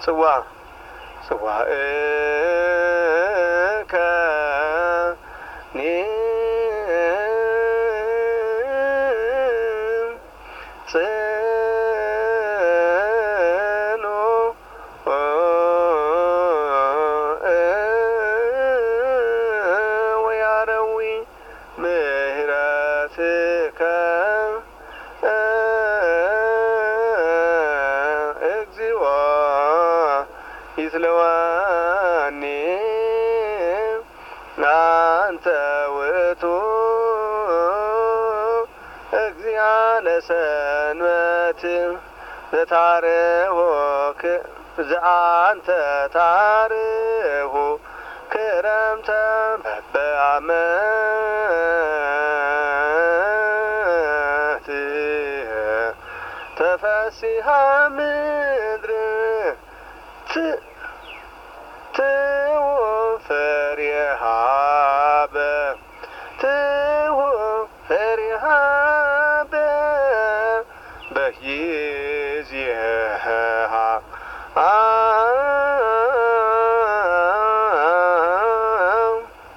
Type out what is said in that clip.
ጽዋ ጽዋእከ ጽኑ ወያረዊ ምህረትከ እግዚኦ ይትለወኒ አንተ ውእቱ እግዚአ ለሰንበት ዘታርሆ ዘአንተ ታርሁ ክረምተ በአመት ተፈሲሃ ምድር ትው ፍሬሃ በህይወት